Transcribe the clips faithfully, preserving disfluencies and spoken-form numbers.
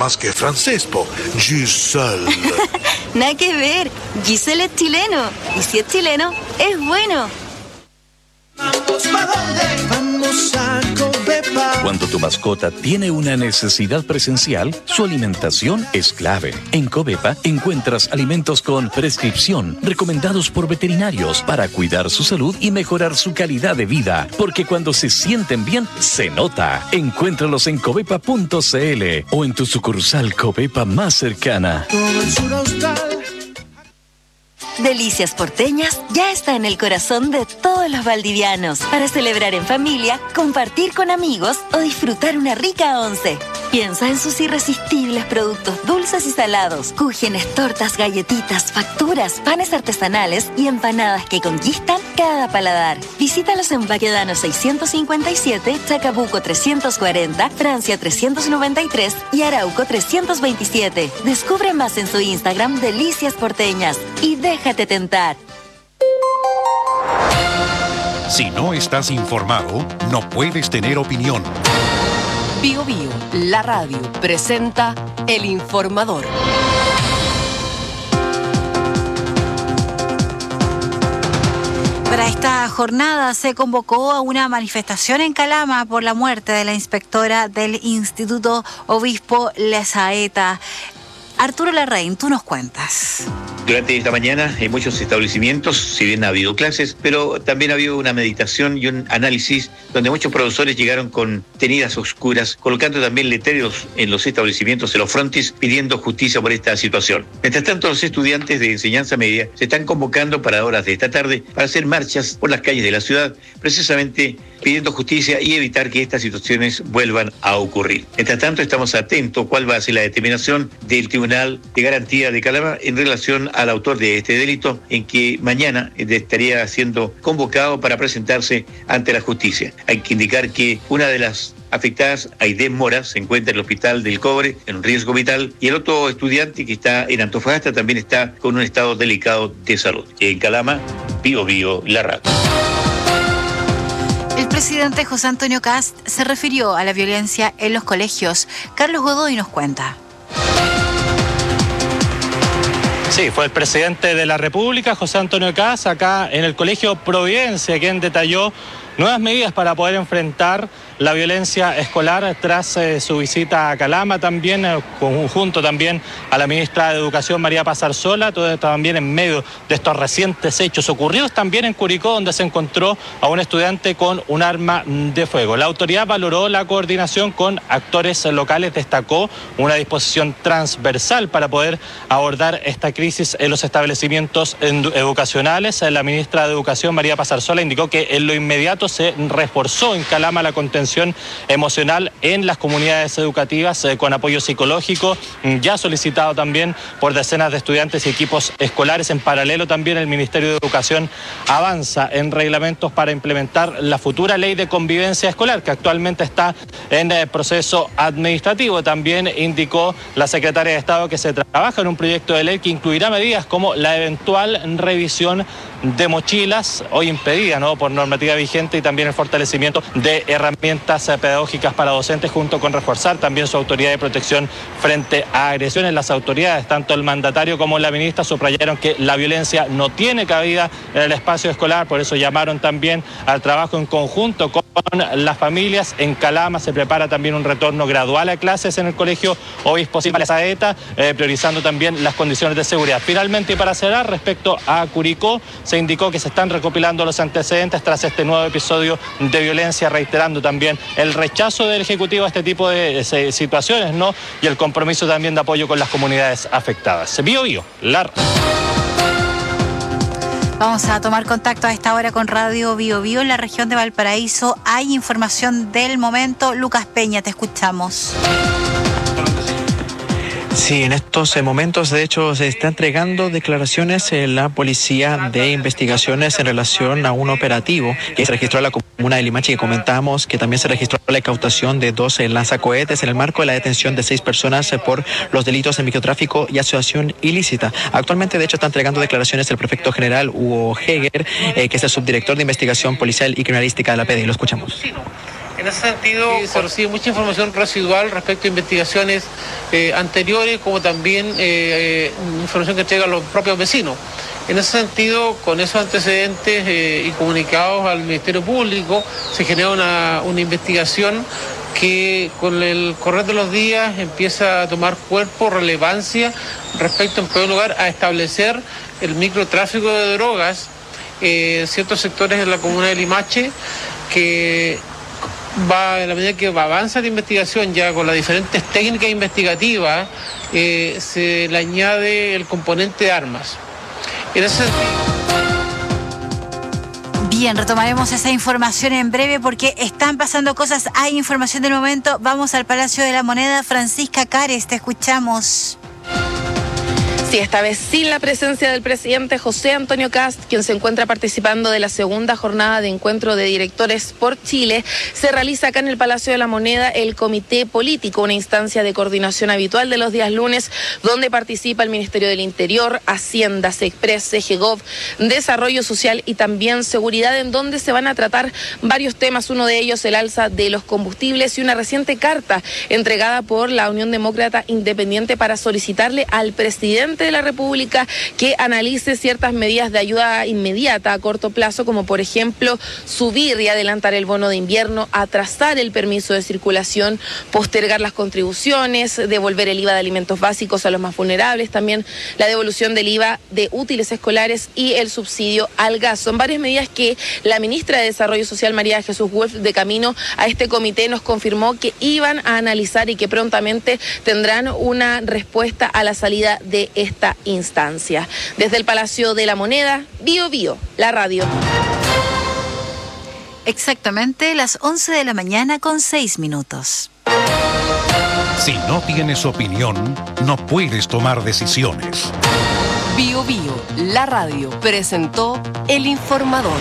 más que francés, po. Giselle. Nada que ver. Giselle es chileno. Y si es chileno, es bueno. Vamos, ¿pa' dónde? Vamos a Covepa. Cuando tu mascota tiene una necesidad presencial, su alimentación es clave. En Covepa encuentras alimentos con prescripción, recomendados por veterinarios para cuidar su salud y mejorar su calidad de vida. Porque cuando se sienten bien, se nota. Encuéntralos en covepa punto cl o en tu sucursal Covepa más cercana. Todo el sur austral. Delicias Porteñas ya está en el corazón de todos los valdivianos para celebrar en familia, compartir con amigos o disfrutar una rica once. Piensa en sus irresistibles productos dulces y salados, cúgenes, tortas, galletitas, facturas, panes artesanales y empanadas que conquistan cada paladar. Visítalos en Baquedano seiscientos cincuenta y siete, Chacabuco trescientos cuarenta, Francia trescientos noventa y tres y Arauco trescientos veintisiete. Descubre más en su Instagram Delicias Porteñas y déjate tentar. Si no estás informado, no puedes tener opinión. Bio Bio, la radio, presenta El Informador. Para esta jornada se convocó a una manifestación en Calama por la muerte de la inspectora del Instituto Obispo Lezaeta. Arturo Larraín, tú nos cuentas. Durante esta mañana en muchos establecimientos, si bien ha habido clases, pero también ha habido una meditación y un análisis donde muchos profesores llegaron con tenidas oscuras, colocando también letreros en los establecimientos, en los frontis, pidiendo justicia por esta situación. Mientras tanto, los estudiantes de enseñanza media se están convocando para horas de esta tarde para hacer marchas por las calles de la ciudad, precisamente pidiendo justicia y evitar que estas situaciones vuelvan a ocurrir. Mientras tanto, estamos atentos cuál va a ser la determinación del Tribunal de Garantía de Calama en relación al autor de este delito, en que mañana estaría siendo convocado para presentarse ante la justicia. Hay que indicar que una de las afectadas, Aidén Mora, se encuentra en el Hospital del Cobre en un riesgo vital, y el otro estudiante que está en Antofagasta también está con un estado delicado de salud. En Calama, Bio Bio, la radio. El presidente José Antonio Kast se refirió a la violencia en los colegios. Carlos Godoy nos cuenta. Sí, fue el presidente de la República, José Antonio Kast, acá en el Colegio Providencia, quien detalló nuevas medidas para poder enfrentar la violencia escolar tras eh, su visita a Calama, también eh, junto también a la ministra de Educación, María Paz Arzola, todo esto también en medio de estos recientes hechos ocurridos también en Curicó, donde se encontró a un estudiante con un arma de fuego. La autoridad valoró la coordinación con actores locales, destacó una disposición transversal para poder abordar esta crisis en los establecimientos educacionales. La ministra de Educación, María Paz Arzola, indicó que en lo inmediato se reforzó en Calama la contención emocional en las comunidades educativas eh, con apoyo psicológico, ya solicitado también por decenas de estudiantes y equipos escolares. En paralelo también el Ministerio de Educación avanza en reglamentos para implementar la futura ley de convivencia escolar, que actualmente está en eh, proceso administrativo. También indicó la secretaria de Estado que se trabaja en un proyecto de ley que incluirá medidas como la eventual revisión de mochilas hoy impedida, ¿no?, por normativa vigente, y también el fortalecimiento de herramientas pedagógicas para docentes, junto con reforzar también su autoridad de protección frente a agresiones. Las autoridades, tanto el mandatario como la ministra, subrayaron que la violencia no tiene cabida en el espacio escolar, por eso llamaron también al trabajo en conjunto con las familias. En Calama se prepara también un retorno gradual a clases en el Colegio Obispo Lezaeta, eh, priorizando también las condiciones de seguridad. Finalmente, y para cerrar, respecto a Curicó, se indicó que se están recopilando los antecedentes tras este nuevo episodio de violencia, reiterando también el rechazo del Ejecutivo a este tipo de, de situaciones, ¿no?, y el compromiso también de apoyo con las comunidades afectadas. Bio Bio, la... Vamos a tomar contacto a esta hora con Radio Bio Bio en la región de Valparaíso. Hay información del momento. Lucas Peña, te escuchamos. Sí, en estos momentos, de hecho, se está entregando declaraciones en la Policía de Investigaciones en relación a un operativo que se registró en la comuna de Limache, que comentábamos que también se registró la incautación de dos lanzacohetes en el marco de la detención de seis personas por los delitos de microtráfico y asociación ilícita. Actualmente, de hecho, está entregando declaraciones el prefecto general Hugo Heger, eh, que es el subdirector de investigación policial y criminalística de la P D I. Lo escuchamos. En ese sentido, sí, se recibe mucha información residual respecto a investigaciones eh, anteriores, como también eh, eh, información que entregan los propios vecinos. En ese sentido, con esos antecedentes eh, y comunicados al Ministerio Público, se genera una, una investigación que con el correr de los días empieza a tomar cuerpo, relevancia respecto, en primer lugar, a establecer el microtráfico de drogas en eh, ciertos sectores de la comuna de Limache, que va, en la medida que avanza la investigación ya con las diferentes técnicas investigativas, eh, se le añade el componente de armas. En ese sentido... Bien, retomaremos esa información en breve porque están pasando cosas, hay información del momento. Vamos al Palacio de la Moneda. Francisca Cares, te escuchamos. Sí, esta vez sin la presencia del presidente José Antonio Kast, quien se encuentra participando de la segunda jornada de encuentro de directores por Chile. Se realiza acá en el Palacio de la Moneda el Comité Político, una instancia de coordinación habitual de los días lunes, donde participa el Ministerio del Interior, Hacienda, SECPRES, SEGEGOV, Desarrollo Social y también Seguridad, en donde se van a tratar varios temas, uno de ellos el alza de los combustibles y una reciente carta entregada por la Unión Demócrata Independiente para solicitarle al presidente de la República que analice ciertas medidas de ayuda inmediata a corto plazo, como por ejemplo subir y adelantar el bono de invierno, atrasar el permiso de circulación, postergar las contribuciones, devolver el I V A de alimentos básicos a los más vulnerables, también la devolución del I V A de útiles escolares y el subsidio al gas. Son varias medidas que la ministra de Desarrollo Social, María Jesús Wolf, de camino a este comité nos confirmó que iban a analizar y que prontamente tendrán una respuesta a la salida de este esta instancia. Desde el Palacio de la Moneda, Bio Bio, la radio. Exactamente las once de la mañana con seis minutos. Si no tienes opinión, no puedes tomar decisiones. Bio Bio, la radio, presentó El Informador.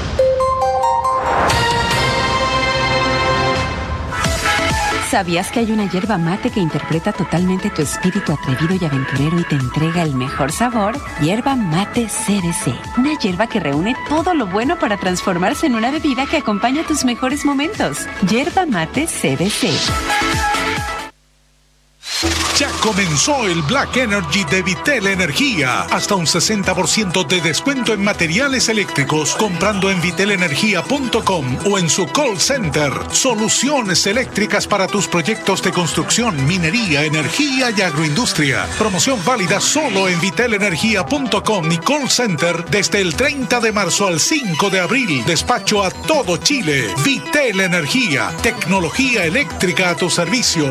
¿Sabías que hay una hierba mate que interpreta totalmente tu espíritu atrevido y aventurero y te entrega el mejor sabor? Hierba Mate C D C. Una hierba que reúne todo lo bueno para transformarse en una bebida que acompaña tus mejores momentos. Hierba Mate C D C. Ya comenzó el Black Energy de Vitel Energía. Hasta un sesenta por ciento de descuento en materiales eléctricos comprando en vitel energía punto com o en su call center. Soluciones eléctricas para tus proyectos de construcción, minería, energía y agroindustria. Promoción válida solo en vitel energía punto com y call center desde el treinta de marzo al cinco de abril. Despacho a todo Chile. Vitel Energía. Tecnología eléctrica a tu servicio.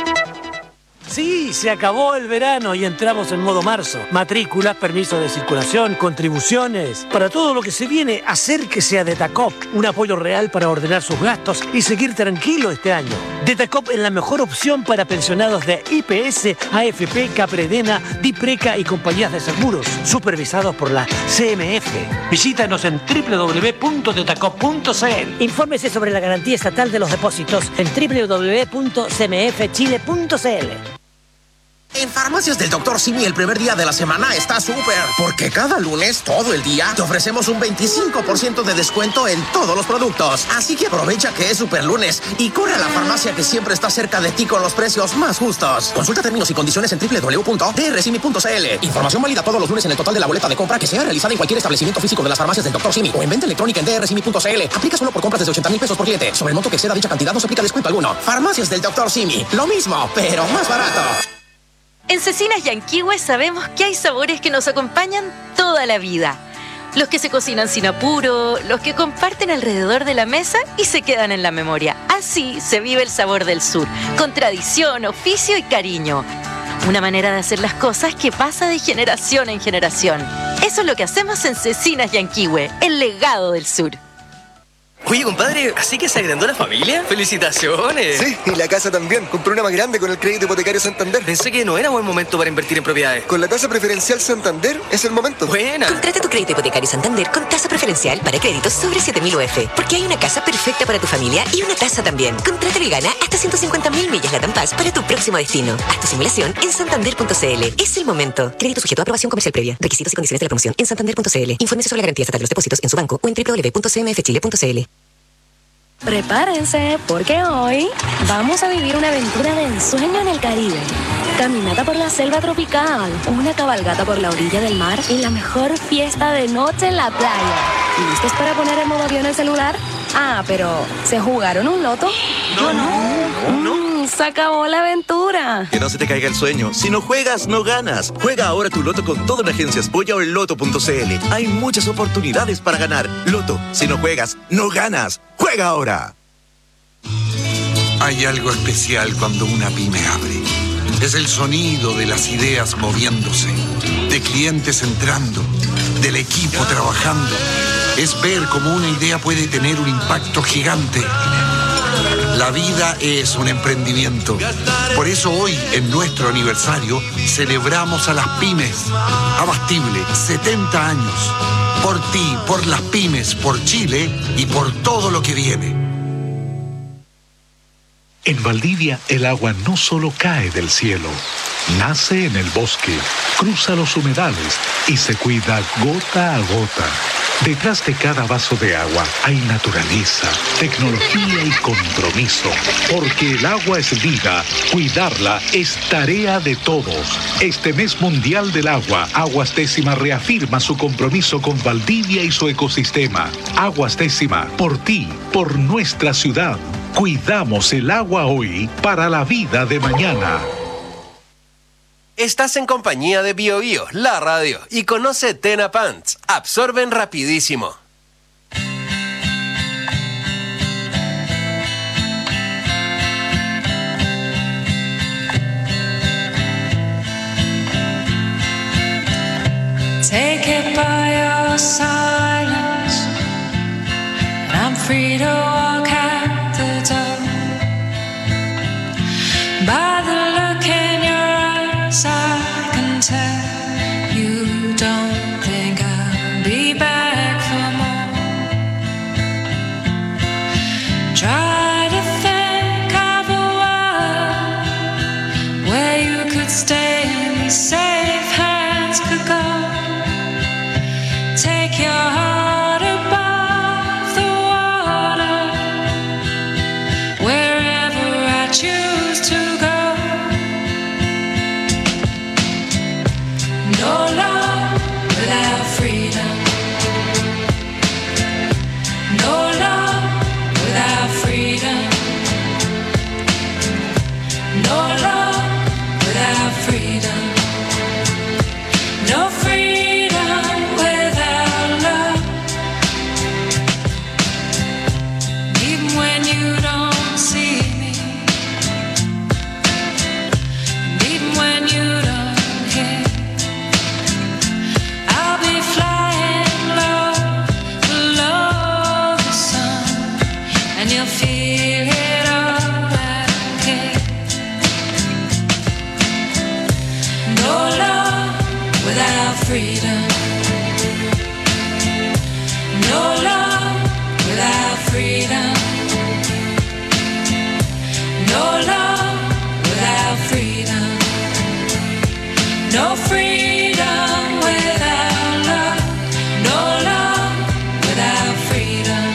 Sí, se acabó el verano y entramos en modo marzo. Matrículas, permisos de circulación, contribuciones. Para todo lo que se viene, acérquese a Detacop. Un apoyo real para ordenar sus gastos y seguir tranquilo este año. Detacop es la mejor opción para pensionados de I P S, A F P, Capredena, Dipreca y compañías de seguros, supervisados por la C M F. Visítanos en doble u doble u doble u punto detacop punto c l. Infórmese sobre la garantía estatal de los depósitos en doble u doble u doble u punto c m f chile punto c l. En Farmacias del doctor Simi el primer día de la semana está súper, porque cada lunes, todo el día, te ofrecemos un veinticinco por ciento de descuento en todos los productos. Así que aprovecha que es super lunes y corre a la farmacia que siempre está cerca de ti con los precios más justos. Consulta términos y condiciones en doble u doble u doble u punto d r simi punto c l. Información válida todos los lunes en el total de la boleta de compra que sea realizada en cualquier establecimiento físico de las Farmacias del doctor Simi o en venta electrónica en d r simi punto c l. Aplica solo por compras desde ochenta mil pesos por cliente. Sobre el monto que exceda dicha cantidad no se aplica descuento alguno. Farmacias del doctor Simi. Lo mismo, pero más barato. En Cecinas Yanquihue sabemos que hay sabores que nos acompañan toda la vida. Los que se cocinan sin apuro, los que comparten alrededor de la mesa y se quedan en la memoria. Así se vive el sabor del sur, con tradición, oficio y cariño. Una manera de hacer las cosas que pasa de generación en generación. Eso es lo que hacemos en Cecinas Yanquihue, el legado del sur. Oye, compadre, ¿así que se agrandó la familia? ¡Felicitaciones! Sí, y la casa también. Compré una más grande con el crédito hipotecario Santander. Pensé que no era buen momento para invertir en propiedades. Con la tasa preferencial Santander es el momento. ¡Buena! Contrata tu crédito hipotecario Santander con tasa preferencial para créditos sobre siete mil U F. Porque hay una casa perfecta para tu familia y una tasa también. Contrátalo y gana hasta ciento cincuenta mil millas Latam Pass para tu próximo destino. Haz tu simulación en santander punto c l. Es el momento. Crédito sujeto a aprobación comercial previa. Requisitos y condiciones de la promoción en santander punto c l. Infórmese sobre la garantía estatal de los depósitos en su banco o en doble u doble u doble u punto c m f chile punto c l. Prepárense, porque hoy vamos a vivir una aventura de ensueño en el Caribe. Caminata por la selva tropical, una cabalgata por la orilla del mar y la mejor fiesta de noche en la playa. ¿Listos para poner en modo avión el celular? Ah, pero ¿se jugaron un loto? No, no, no. Mm, se acabó la aventura. Que no se te caiga el sueño. Si no juegas, no ganas. Juega ahora tu loto con todo en Agencias Polla o en loto punto c l. Hay muchas oportunidades para ganar. Loto, si no juegas, no ganas. ¡Juega ahora! Hay algo especial cuando una pyme abre. Es el sonido de las ideas moviéndose, de clientes entrando, del equipo trabajando. Es ver cómo una idea puede tener un impacto gigante. La vida es un emprendimiento. Por eso hoy, en nuestro aniversario, celebramos a las pymes. Abastible, setenta años. Por ti, por las pymes, por Chile y por todo lo que viene. En Valdivia, el agua no solo cae del cielo, nace en el bosque, cruza los humedales y se cuida gota a gota. Detrás de cada vaso de agua hay naturaleza, tecnología y compromiso. Porque el agua es vida, cuidarla es tarea de todos. Este mes mundial del agua, Aguas Décima reafirma su compromiso con Valdivia y su ecosistema. Aguas Décima, por ti, por nuestra ciudad. Cuidamos el agua hoy para la vida de mañana. Estás en compañía de Bio Bio, la radio, y conoce Tena Pants. Absorben rapidísimo. Take it by your silence, and I'm free to walk out the door. By the look in your eyes, I can tell you don't think I'll be back for more. Try to think of a world where you could stay and be safe, hands could go. Take your heart above the water, wherever I choose to go. No love without freedom. No love without freedom. No love without freedom. No freedom without love. Even when you don't see me, and even when you don't hear, I'll be flying low below the sun, and you'll feel it all right here. No love without freedom. No love without freedom. No love without freedom. No freedom without love. No love without freedom.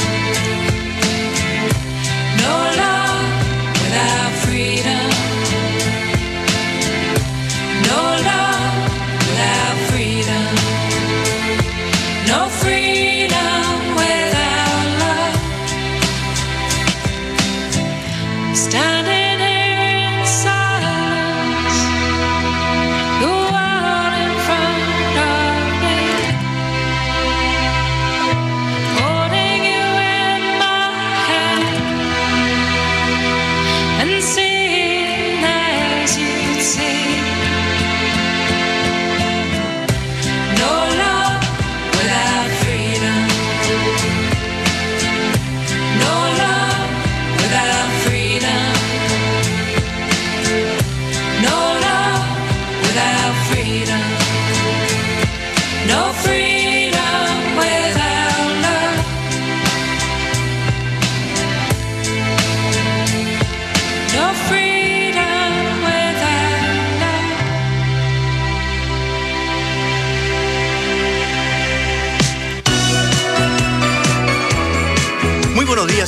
No love without freedom. No love without freedom. No freedom without love. Standing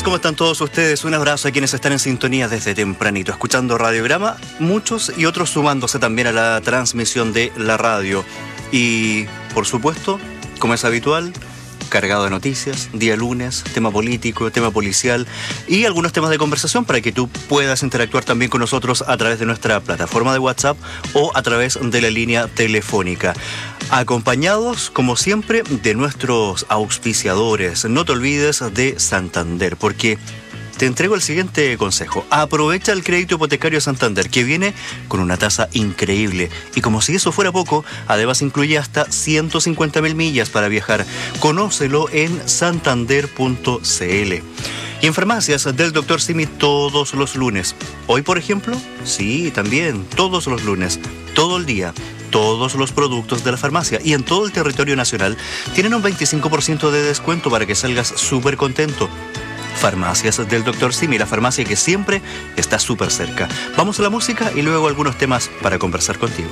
¿cómo están todos ustedes? Un abrazo a quienes están en sintonía desde tempranito, escuchando Radiograma, muchos y otros sumándose también a la transmisión de la radio. Y, por supuesto, como es habitual, cargado de noticias, día lunes, tema político, tema policial y algunos temas de conversación para que tú puedas interactuar también con nosotros a través de nuestra plataforma de WhatsApp o a través de la línea telefónica. Acompañados, como siempre, de nuestros auspiciadores. No te olvides de Santander, porque te entrego el siguiente consejo. Aprovecha el crédito hipotecario Santander, que viene con una tasa increíble. Y como si eso fuera poco, además incluye hasta ciento cincuenta mil millas para viajar. Conócelo en santander punto c l. Y en farmacias del doctor Simi todos los lunes. Hoy, por ejemplo, sí, también, todos los lunes, todo el día. Todos los productos de la farmacia y en todo el territorio nacional tienen un veinticinco por ciento de descuento para que salgas súper contento. Farmacias del doctor Simi, la farmacia que siempre está súper cerca. Vamos a la música y luego algunos temas para conversar contigo.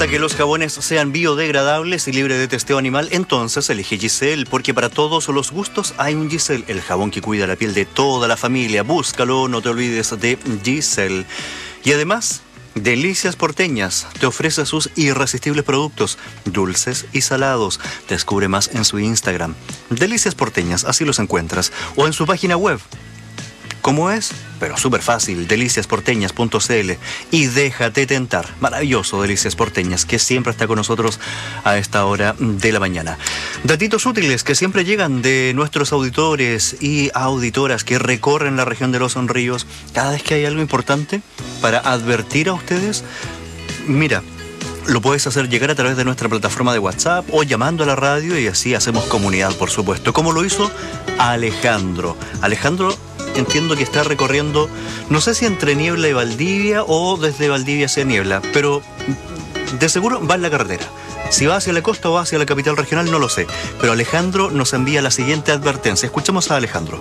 importa que los jabones sean biodegradables y libres de testeo animal, entonces elige Giselle, porque para todos los gustos hay un Giselle, el jabón que cuida la piel de toda la familia. Búscalo, no te olvides de Giselle. Y además, Delicias Porteñas te ofrece sus irresistibles productos, dulces y salados. Descubre más en su Instagram, Delicias Porteñas, así los encuentras, o en su página web. ¿Cómo es? Pero súper fácil, delicias porteñas punto c l, y déjate tentar. Maravilloso Delicias Porteñas, que siempre está con nosotros a esta hora de la mañana. Datitos útiles que siempre llegan de nuestros auditores y auditoras que recorren la región de Los Ríos cada vez que hay algo importante para advertir a ustedes. Mira, lo puedes hacer llegar a través de nuestra plataforma de WhatsApp o llamando a la radio, y así hacemos comunidad, por supuesto, como lo hizo Alejandro. Alejandro, entiendo que está recorriendo, no sé si entre Niebla y Valdivia o desde Valdivia hacia Niebla, pero de seguro va en la carretera. Si va hacia la costa o va hacia la capital regional, no lo sé. Pero Alejandro nos envía la siguiente advertencia. Escuchamos a Alejandro.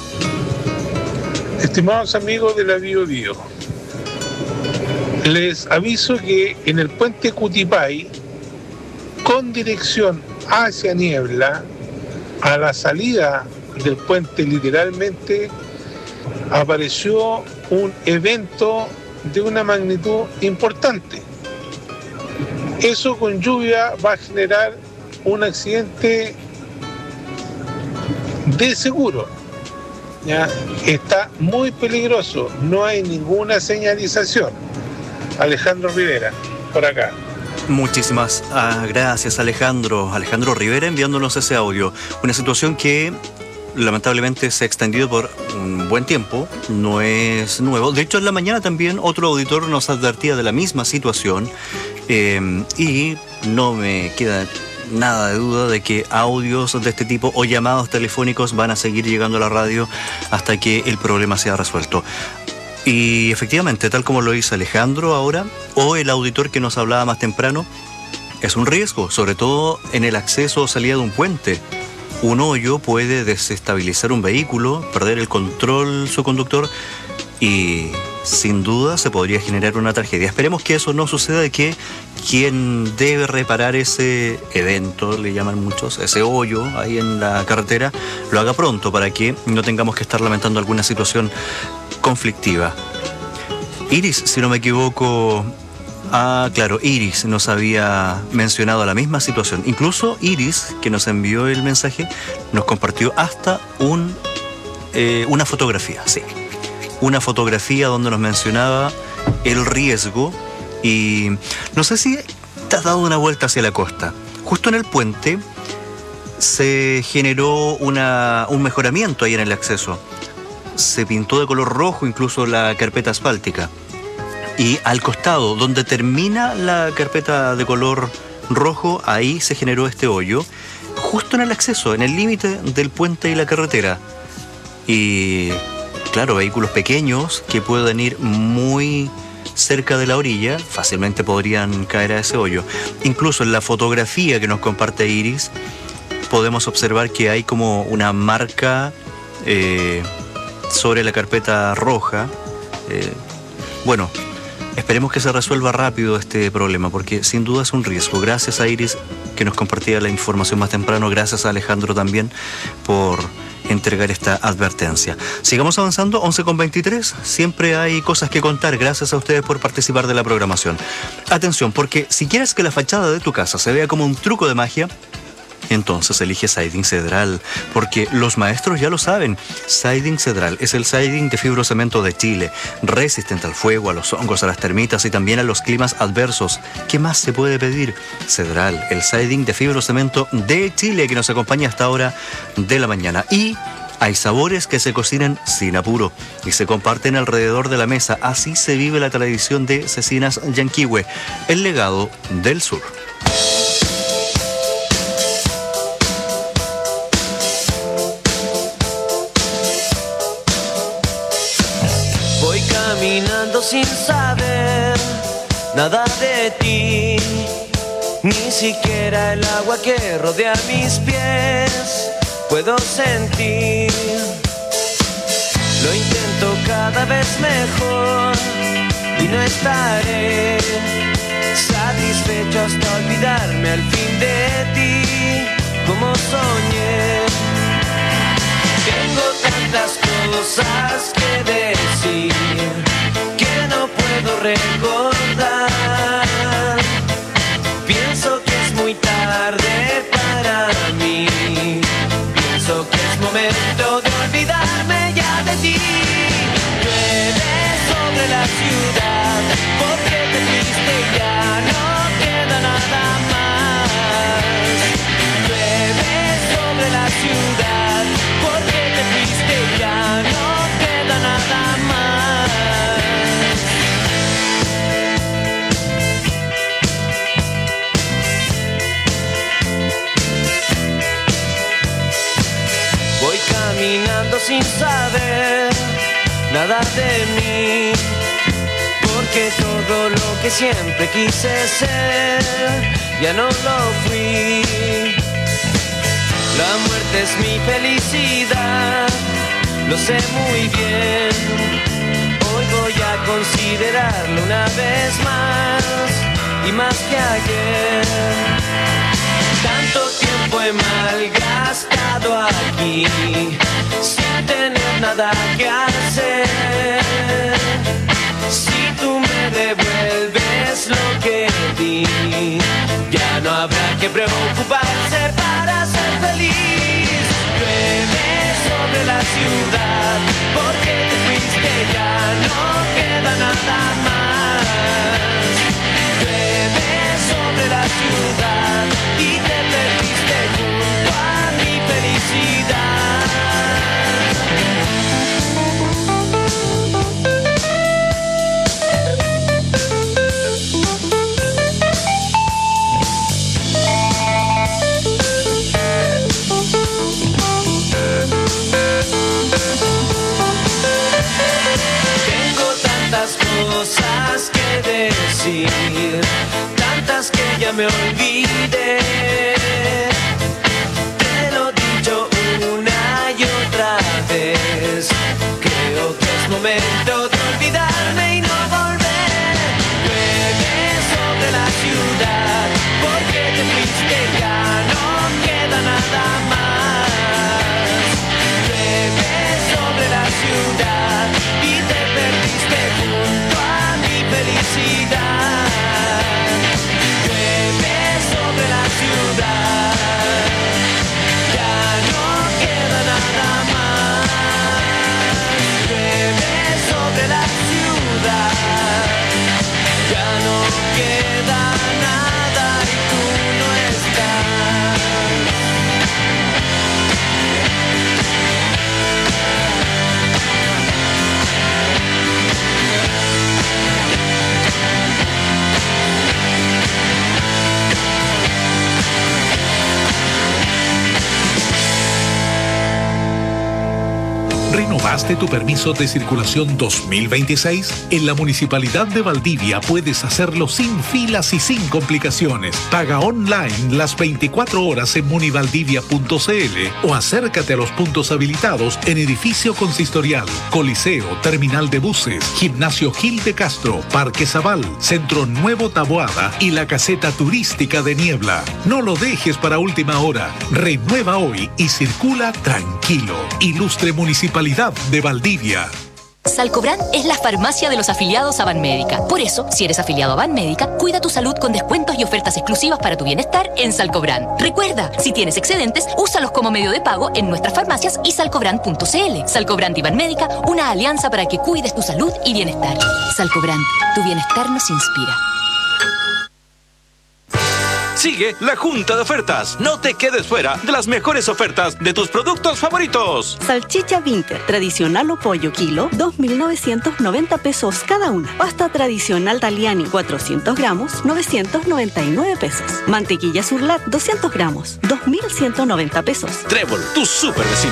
Estimados amigos de la Bio Bio, les aviso que en el puente Cutipay, con dirección hacia Niebla, a la salida del puente literalmente, apareció un evento de una magnitud importante. Eso con lluvia va a generar un accidente de seguro. ¿Ya? Está muy peligroso, no hay ninguna señalización. Alejandro Rivera, por acá. Muchísimas ah, gracias, Alejandro. Alejandro Rivera enviándonos ese audio. Una situación que lamentablemente se ha extendido por un buen tiempo, no es nuevo. De hecho, en la mañana también otro auditor nos advertía de la misma situación, eh, y no me queda nada de duda de que audios de este tipo o llamados telefónicos van a seguir llegando a la radio hasta que el problema sea resuelto. Y efectivamente, tal como lo dice Alejandro ahora, o el auditor que nos hablaba más temprano, es un riesgo, sobre todo en el acceso o salida de un puente. Un hoyo puede desestabilizar un vehículo, perder el control su conductor, y sin duda se podría generar una tragedia. Esperemos que eso no suceda, y que quien debe reparar ese evento, le llaman muchos, ese hoyo ahí en la carretera, lo haga pronto para que no tengamos que estar lamentando alguna situación conflictiva. Iris, si no me equivoco, ah, claro, Iris nos había mencionado la misma situación. Incluso Iris, que nos envió el mensaje, nos compartió hasta un, eh, una fotografía, sí. Una fotografía donde nos mencionaba el riesgo. Y no sé si te has dado una vuelta hacia la costa. Justo en el puente se generó una, un mejoramiento ahí en el acceso. Se pintó de color rojo incluso la carpeta asfáltica. Y al costado, donde termina la carpeta de color rojo, ahí se generó este hoyo, justo en el acceso, en el límite del puente y la carretera. Y claro, vehículos pequeños que pueden ir muy cerca de la orilla fácilmente podrían caer a ese hoyo. Incluso en la fotografía que nos comparte Iris podemos observar que hay como una marca eh, sobre la carpeta roja. Eh, bueno, esperemos que se resuelva rápido este problema, porque sin duda es un riesgo. Gracias a Iris, que nos compartía la información más temprano. Gracias a Alejandro también por entregar esta advertencia. Sigamos avanzando, once con veintitrés. Siempre hay cosas que contar. Gracias a ustedes por participar de la programación. Atención, porque si quieres que la fachada de tu casa se vea como un truco de magia, entonces elige Siding Cedral, porque los maestros ya lo saben. Siding Cedral es el siding de fibrocemento de Chile, resistente al fuego, a los hongos, a las termitas y también a los climas adversos. ¿Qué más se puede pedir? Cedral, el siding de fibrocemento de Chile, que nos acompaña hasta hora de la mañana. Y hay sabores que se cocinan sin apuro y se comparten alrededor de la mesa. Así se vive la tradición de Cecinas Yanquihue, el legado del sur. Caminando sin saber nada de ti, ni siquiera el agua que rodea mis pies puedo sentir. Lo intento cada vez mejor y no estaré satisfecho hasta olvidarme al fin de ti, como soñé. Tengo tantas cosas que decir que no puedo recordar. Pienso que es muy tarde para mí. Pienso que es momento de olvidarme ya de ti. Llueve sobre la ciudad porque te fuiste y ya no queda nada más. Llueve sobre la ciudad porque te fuiste y ya no queda nada más. Voy caminando sin saber nada de mí, porque todo lo que siempre quise ser ya no lo fui. La muerte es mi felicidad, lo sé muy bien. Hoy voy a considerarlo una vez más y más que ayer. Tanto tiempo he malgastado aquí sin tener nada que hacer. Si tú me devuelves lo que di, ya no habrá que preocuparse para ser feliz. Llueve sobre la ciudad porque te fuiste, ya no queda nada más. Llueve sobre la ciudad y te perdiste junto a mi felicidad. Cosas que decir, tantas que ya me olvidé. Te lo he dicho una y otra vez. Creo que es momento de olvidarme y no volver. Llueve sobre la ciudad porque te fuiste, ya no queda nada más. Llueve sobre la ciudad y te perdiste junto a mi felicidad. Llueve sobre la ciudad, ya no queda nada más. Llueve sobre la ciudad, ya no queda nada y tú no estás. ¿Renovaste tu permiso de circulación dos mil veintiséis? En la Municipalidad de Valdivia puedes hacerlo sin filas y sin complicaciones. Paga online las veinticuatro horas en munivaldivia punto c l o acércate a los puntos habilitados en Edificio Consistorial, Coliseo, Terminal de Buses, Gimnasio Gil de Castro, Parque Zabal, Centro Nuevo Taboada y la Caseta Turística de Niebla. No lo dejes para última hora. Renueva hoy y circula tranquilo. Ilustre Municipalidad de Valdivia. Salcobran es la farmacia de los afiliados a Banmédica. Por eso, si eres afiliado a Banmédica, cuida tu salud con descuentos y ofertas exclusivas para tu bienestar en Salcobran. Recuerda, si tienes excedentes, úsalos como medio de pago en nuestras farmacias y salcobran punto c l. Salcobran y Banmédica, una alianza para que cuides tu salud y bienestar. Salcobran, tu bienestar nos inspira. Sigue la Junta de Ofertas. No te quedes fuera de las mejores ofertas de tus productos favoritos. Salchicha Vinter, tradicional o pollo kilo, dos mil novecientos noventa pesos cada una. Pasta tradicional Taliani, cuatrocientos gramos, novecientos noventa y nueve pesos. Mantequilla Surlat, doscientos gramos, dos mil ciento noventa pesos. Trébol, tu super vecino.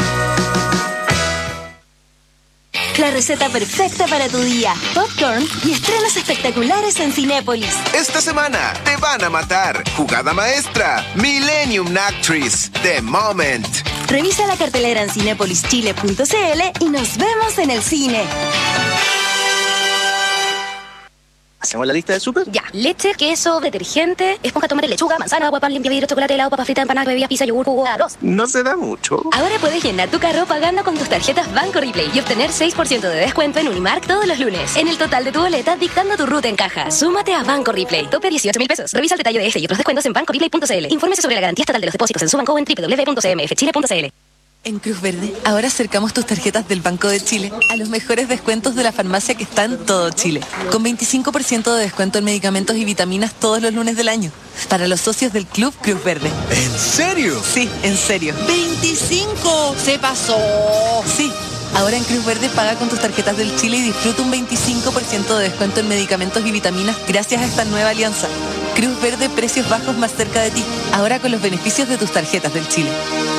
La receta perfecta para tu día. Popcorn y estrenos espectaculares en Cinépolis. Esta semana te van a matar. Jugada maestra. Millennium Actress. The Moment. Revisa la cartelera en cinépolis chile punto c l y nos vemos en el cine. ¿Hacemos la lista del súper? Ya. Leche, queso, detergente, esponja, tomate, lechuga, manzana, agua, pan, limpia vidrio, chocolate, helado, papa frita, empanada, bebida, pizza, yogur, jugo, arroz. No se da mucho. Ahora puedes llenar tu carro pagando con tus tarjetas Banco Replay y obtener seis por ciento de descuento en Unimark todos los lunes. En el total de tu boleta, dictando tu ruta en caja. Súmate a Banco Replay. Tope dieciocho mil pesos. Revisa el detalle de este y otros descuentos en banco replay punto c l. Infórmese sobre la garantía estatal de los depósitos en su banco o en doble u doble u doble u punto c m f chile punto c l. En Cruz Verde, ahora acercamos tus tarjetas del Banco de Chile a los mejores descuentos de la farmacia que está en todo Chile. Con veinticinco por ciento de descuento en medicamentos y vitaminas todos los lunes del año. Para los socios del Club Cruz Verde. ¿En serio? Sí, en serio. ¡veinticinco! ¡Se pasó! Sí. Ahora en Cruz Verde paga con tus tarjetas del Chile y disfruta un veinticinco por ciento de descuento en medicamentos y vitaminas gracias a esta nueva alianza. Cruz Verde, precios bajos más cerca de ti. Ahora con los beneficios de tus tarjetas del Chile.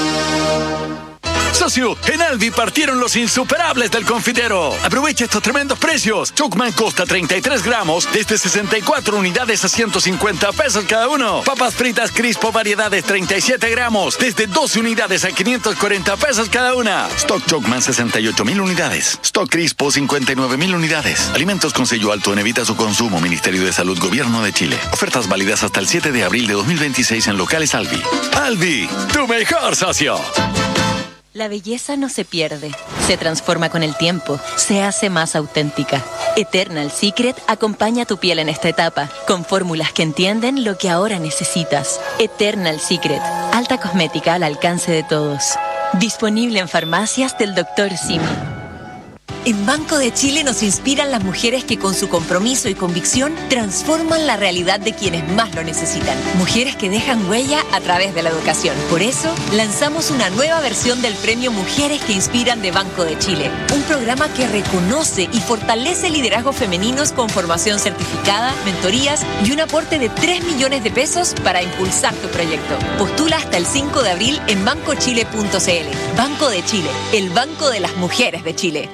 Socio, en Alvi partieron los insuperables del confitero. Aprovecha estos tremendos precios. Chocman Costa treinta y tres gramos desde sesenta y cuatro unidades a ciento cincuenta pesos cada uno. Papas fritas Crispo variedades treinta y siete gramos desde doce unidades a quinientos cuarenta pesos cada una. Stock Chocman sesenta y ocho mil unidades. Stock Crispo cincuenta y nueve mil unidades. Alimentos con sello alto en evita su consumo. Ministerio de Salud, Gobierno de Chile. Ofertas válidas hasta el siete de abril de dos mil veintiséis en locales Alvi. Alvi, tu mejor socio. La belleza no se pierde, se transforma con el tiempo, se hace más auténtica. Eternal Secret acompaña tu piel en esta etapa, con fórmulas que entienden lo que ahora necesitas. Eternal Secret, alta cosmética al alcance de todos. Disponible en farmacias del doctor Simi. En Banco de Chile nos inspiran las mujeres que con su compromiso y convicción transforman la realidad de quienes más lo necesitan. Mujeres que dejan huella a través de la educación. Por eso, lanzamos una nueva versión del premio Mujeres que Inspiran de Banco de Chile. Un programa que reconoce y fortalece liderazgos femeninos con formación certificada, mentorías y un aporte de tres millones de pesos para impulsar tu proyecto. Postula hasta el cinco de abril en banco chile punto c l. Banco de Chile, el banco de las mujeres de Chile.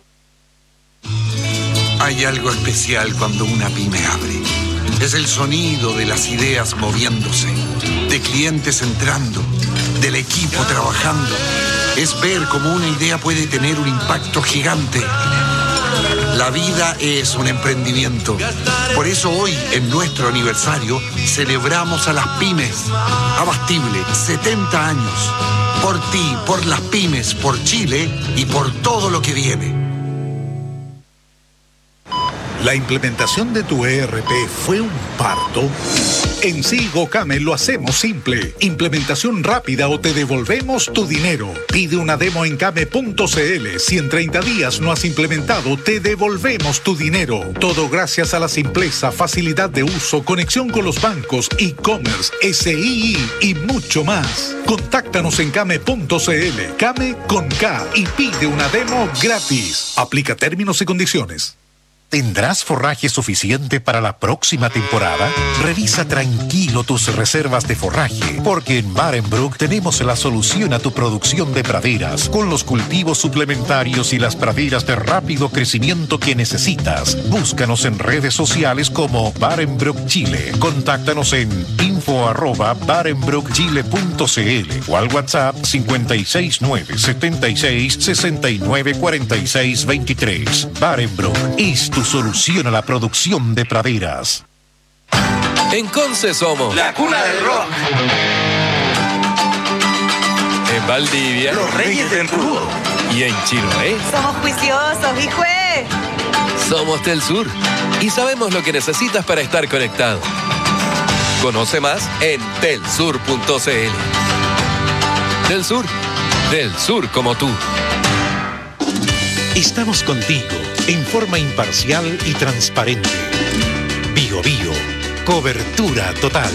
Hay algo especial cuando una pyme abre. Es el sonido de las ideas moviéndose, de clientes entrando, del equipo trabajando. Es ver cómo una idea puede tener un impacto gigante. La vida es un emprendimiento. Por eso hoy, en nuestro aniversario, celebramos a las pymes. Abastible, setenta años. Por ti, por las pymes, por Chile y por todo lo que viene. ¿La implementación de tu E R P fue un parto? En Sigo Came lo hacemos simple. Implementación rápida o te devolvemos tu dinero. Pide una demo en came punto c l. Si en treinta días no has implementado, te devolvemos tu dinero. Todo gracias a la simpleza, facilidad de uso, conexión con los bancos, e-commerce, S I I y mucho más. Contáctanos en came punto c l. Came con K y pide una demo gratis. Aplica términos y condiciones. ¿Tendrás forraje suficiente para la próxima temporada? Revisa tranquilo tus reservas de forraje, porque en Barenbrook tenemos la solución a tu producción de praderas, con los cultivos suplementarios y las praderas de rápido crecimiento que necesitas. Búscanos en redes sociales como Barenbrook Chile. Contáctanos en info arroba barenbrook chile punto c l o al WhatsApp cincuenta y seis nueve setenta y seis sesenta y nueve cuarenta y seis veintitrés. Barenbrook es tu solución a la producción de praderas. En Conce somos La cuna del rock. En Valdivia Los reyes del rudo. Y en Chiloé Somos juiciosos, hijo. somos Tel Sur y sabemos lo que necesitas para estar conectado. Conoce más en telsur punto c l. Del Sur, del sur como tú. Estamos contigo en forma imparcial y transparente. Bio Bio, cobertura total.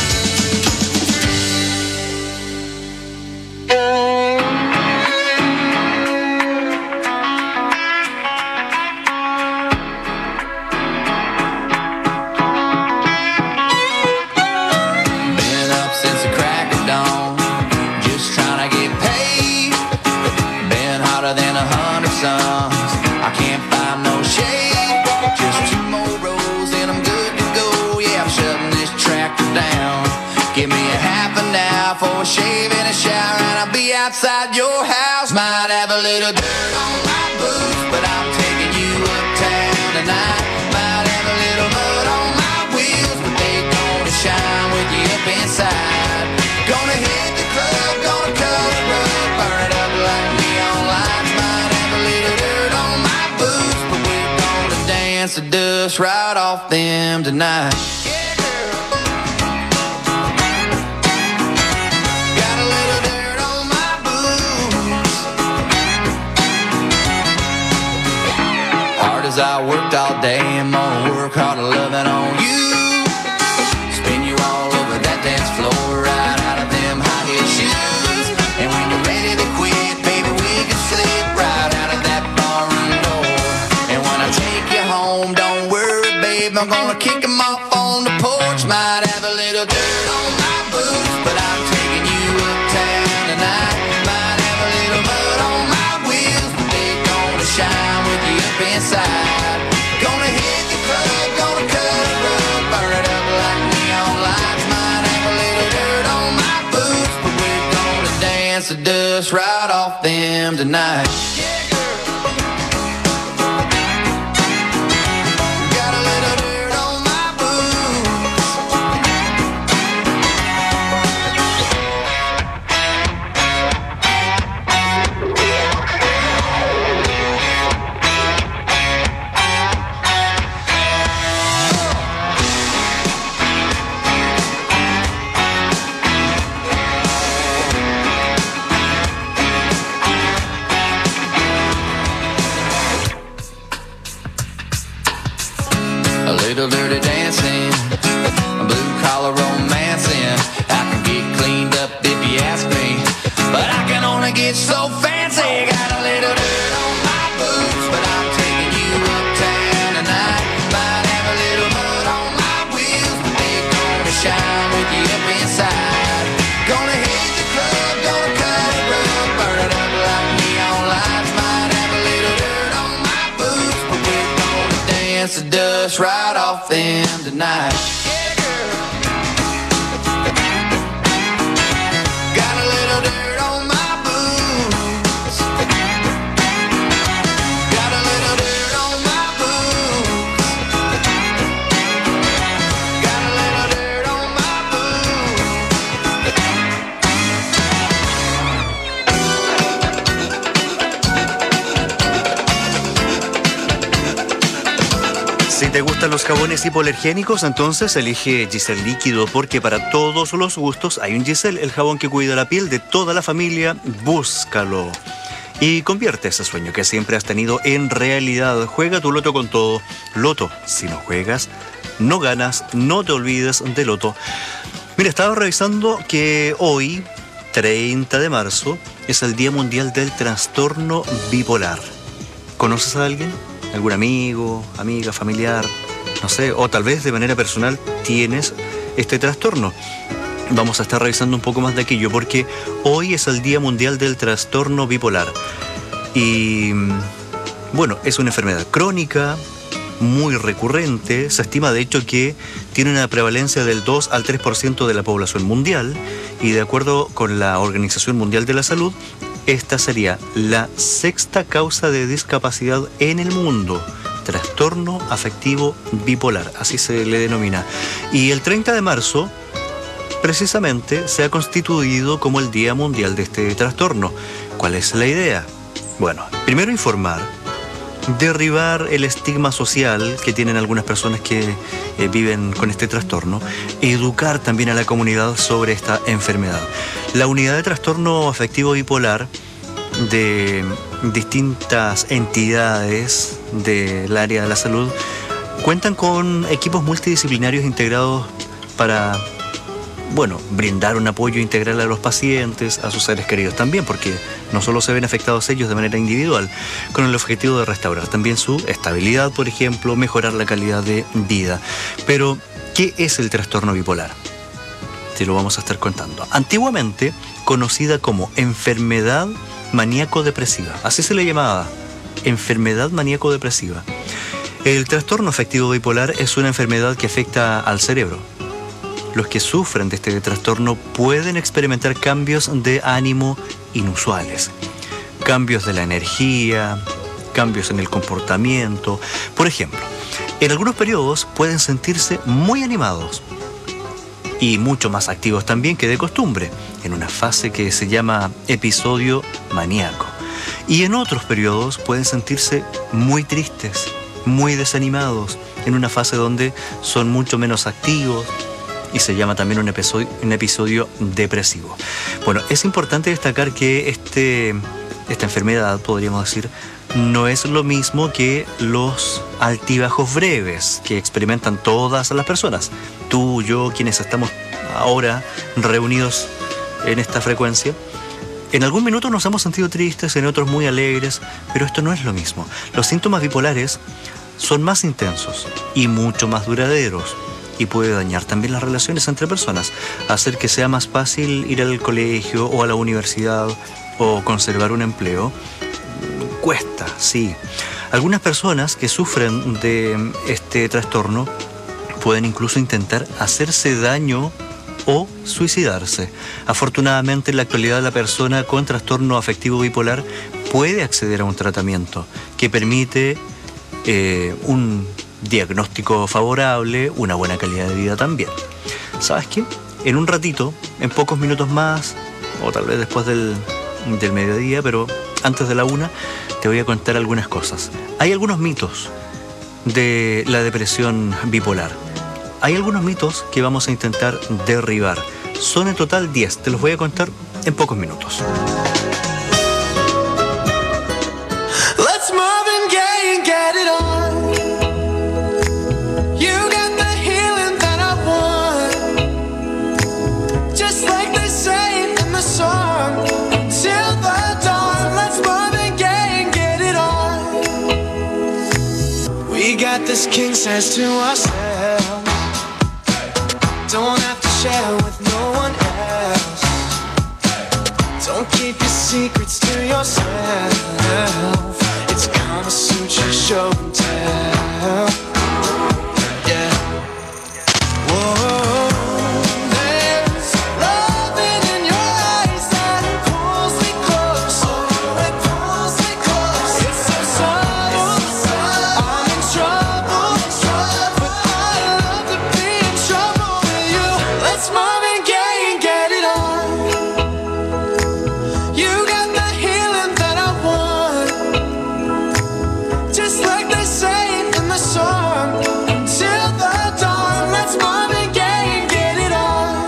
Outside your house, might have a little dirt on my boots, but I'm taking you uptown tonight. Might have a little mud dust right off them tonight. Got a little dirt on my boots. Hard as I worked all day, I'm gonna work hard loving on you. Spin you all over that dance floor, right out of them high heel shoes. And when you're ready to quit, baby, we can slip right out of that barroom door. And when I take you home, don't worry, babe, I'm gonna kick 'em off on the porch. Might have a little dirt on my boots, but I'm taking you uptown tonight. Might have a little mud on my wheels, but they're gonna shine with you up inside. Gonna hit the club, gonna cut it rough, burn it up like neon lights. Might have a little dirt on my boots, but we're gonna dance the dust right off them tonight. Got a little dirt on my boots. A little dirty dancing, a blue collar romancing. I can get cleaned up if you ask me, but I can only get so fancy. Got a little dirt on my boots, but I'm taking you uptown tonight. Might have a little mud on my wheels, but they're gonna shine with you up inside. Gonna hit the club, gonna cut it rough, burn it up like neon lights. Might have a little dirt on my boots, but we're gonna dance the dust right off them tonight. Got a little dirt on my boots. Got a little dirt on my boots. Got a little dirt on my Si te gustan los jabones hipoalergénicos, entonces elige Giselle Líquido, porque para todos los gustos hay un Giselle, el jabón que cuida la piel de toda la familia. Búscalo y convierte ese sueño que siempre has tenido en realidad. Juega tu loto con todo. Loto, si no juegas, no ganas. No te olvides de Loto. Mira, estaba revisando que hoy, treinta de marzo, es el Día Mundial del Trastorno Bipolar. ¿Conoces a alguien? ¿Algún amigo, amiga, familiar? No sé, o tal vez de manera personal tienes este trastorno. Vamos a estar revisando un poco más de aquello, porque hoy es el Día Mundial del Trastorno Bipolar. Y bueno, es una enfermedad crónica, muy recurrente. Se estima de hecho que tiene una prevalencia del dos al tres por ciento de la población mundial, y de acuerdo con la Organización Mundial de la Salud, esta sería la sexta causa de discapacidad en el mundo. Trastorno afectivo bipolar, así se le denomina. Y el treinta de marzo, precisamente, se ha constituido como el Día Mundial de este trastorno. ¿Cuál es la idea? Bueno, primero informar, derribar el estigma social que tienen algunas personas que eh, viven con este trastorno, educar también a la comunidad sobre esta enfermedad. La unidad de trastorno afectivo bipolar de distintas entidades del área de la salud cuentan con equipos multidisciplinarios integrados para, bueno, brindar un apoyo integral a los pacientes, a sus seres queridos también, porque no solo se ven afectados ellos de manera individual, con el objetivo de restaurar también su estabilidad, por ejemplo, mejorar la calidad de vida. Pero, ¿qué es el trastorno bipolar? Te lo vamos a estar contando. Antiguamente conocida como enfermedad maníaco-depresiva, así se le llamaba, enfermedad maníaco-depresiva. El trastorno afectivo bipolar es una enfermedad que afecta al cerebro. Los que sufren de este trastorno pueden experimentar cambios de ánimo inusuales, cambios de la energía, cambios en el comportamiento. Por ejemplo, en algunos periodos pueden sentirse muy animados y mucho más activos también que de costumbre, en una fase que se llama episodio maníaco. Y en otros periodos pueden sentirse muy tristes, muy desanimados, en una fase donde son mucho menos activos, y se llama también un episodio, un episodio depresivo. Bueno, es importante destacar que este, esta enfermedad, podríamos decir, no es lo mismo que los altibajos breves que experimentan todas las personas. Tú, yo, quienes estamos ahora reunidos en esta frecuencia, en algún minuto nos hemos sentido tristes, en otros muy alegres, pero esto no es lo mismo. Los síntomas bipolares son más intensos y mucho más duraderos, y puede dañar también las relaciones entre personas, hacer que sea más fácil ir al colegio o a la universidad o conservar un empleo. Cuesta, sí. Algunas personas que sufren de este trastorno pueden incluso intentar hacerse daño o suicidarse. Afortunadamente, en la actualidad, la persona con trastorno afectivo bipolar puede acceder a un tratamiento que permite eh, un diagnóstico favorable, una buena calidad de vida también. ¿Sabes qué? En un ratito, en pocos minutos más, o tal vez después del, del mediodía, pero antes de la una, te voy a contar algunas cosas. Hay algunos mitos de la depresión bipolar. Hay algunos mitos que vamos a intentar derribar. Son en total diez. Te los voy a contar en pocos minutos. Let's Marvin Gaye and get it on. You got the healing that I want. Just like they say in the song. Till the dawn. Let's Marvin Gaye and get it on. We got this king size to ourselves. Don't have to share with no one else. Don't keep your secrets to yourself. It's Kama Sutra show and tell. Yeah. Whoa. There's loving in your eyes that pulls me close. Oh, it pulls me close. It's so subtle. I'm in trouble, but I love to be in trouble with you. Let's Marvin Gaye and get it on. You got the healing that I want. Just like they say in the song. Till the dawn. Let's Marvin Gaye and get it on.